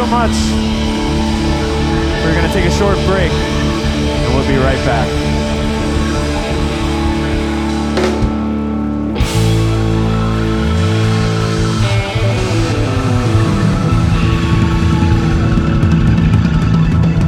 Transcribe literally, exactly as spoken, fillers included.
much. We're going to take a short break, and we'll be right back.